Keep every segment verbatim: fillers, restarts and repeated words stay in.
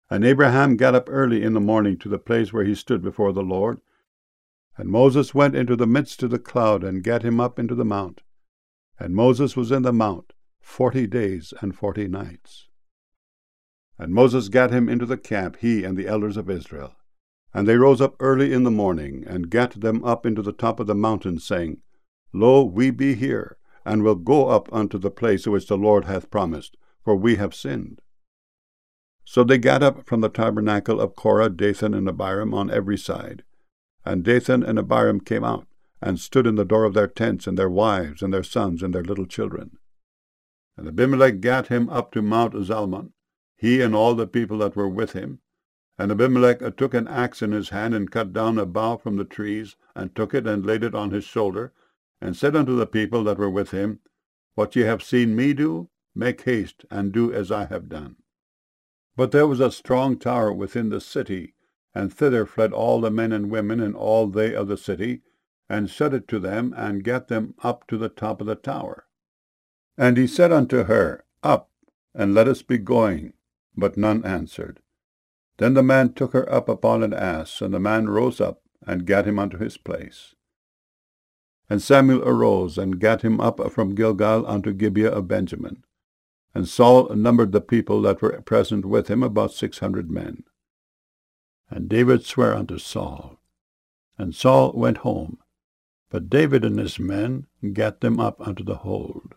And Abraham got up early in the morning to the place where he stood before the Lord. And Moses went into the midst of the cloud, and gat him up into the mount. And Moses was in the mount forty days and forty nights. And Moses gat him into the camp, he and the elders of Israel. And they rose up early in the morning, and gat them up into the top of the mountain, saying, Lo, we be here, and will go up unto the place which the Lord hath promised, for we have sinned. So they gat up from the tabernacle of Korah, Dathan, and Abiram on every side. And Dathan and Abiram came out, and stood in the door of their tents, and their wives, and their sons, and their little children. And Abimelech gat him up to Mount Zalmon, he and all the people that were with him. And Abimelech took an axe in his hand, and cut down a bough from the trees, and took it, and laid it on his shoulder, and said unto the people that were with him, What ye have seen me do, make haste, and do as I have done. But there was a strong tower within the city, and thither fled all the men and women, and all they of the city, and said it to them, and gat them up to the top of the tower. And he said unto her, Up, and let us be going. But none answered. Then the man took her up upon an ass, and the man rose up, and gat him unto his place. And Samuel arose, and gat him up from Gilgal unto Gibeah of Benjamin. And Saul numbered the people that were present with him, about six hundred men. And David sware unto Saul. And Saul went home, but David and his men gat them up unto the hold.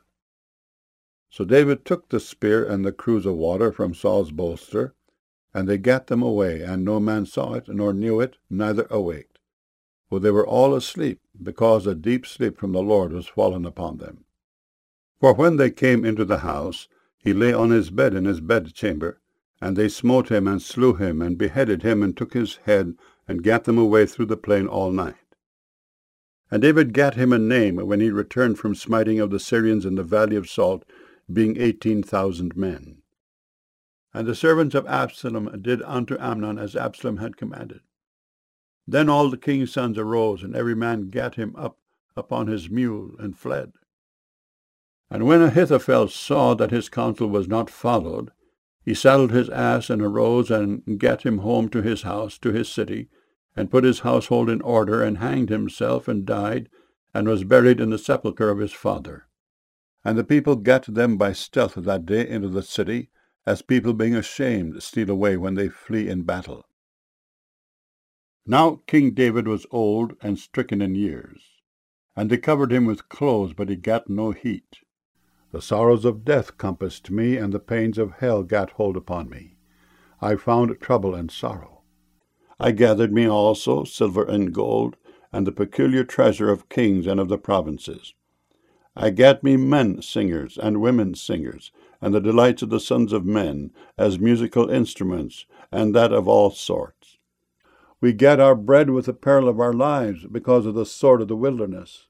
So David took the spear and the cruse of water from Saul's bolster, and they gat them away, and no man saw it, nor knew it, neither awaked. For they were all asleep, because a deep sleep from the Lord was fallen upon them. For when they came into the house, he lay on his bed in his bedchamber, and they smote him, and slew him, and beheaded him, and took his head, and gat them away through the plain all night. And David gat him a name when he returned from smiting of the Syrians in the valley of Salt, being eighteen thousand men. And the servants of Absalom did unto Amnon as Absalom had commanded. Then all the king's sons arose, and every man gat him up upon his mule, and fled. And when Ahithophel saw that his counsel was not followed, he saddled his ass, and arose, and gat him home to his house, to his city, and put his household in order, and hanged himself, and died, and was buried in the sepulchre of his father. And the people gat them by stealth that day into the city, as people being ashamed steal away when they flee in battle. Now King David was old and stricken in years, and they covered him with clothes, but he gat no heat. The sorrows of death compassed me, and the pains of hell gat hold upon me. I found trouble and sorrow. I gathered me also silver and gold, and the peculiar treasure of kings and of the provinces. I gat me men singers and women singers, and the delights of the sons of men, as musical instruments, and that of all sorts. We gat our bread with the peril of our lives, because of the sword of the wilderness.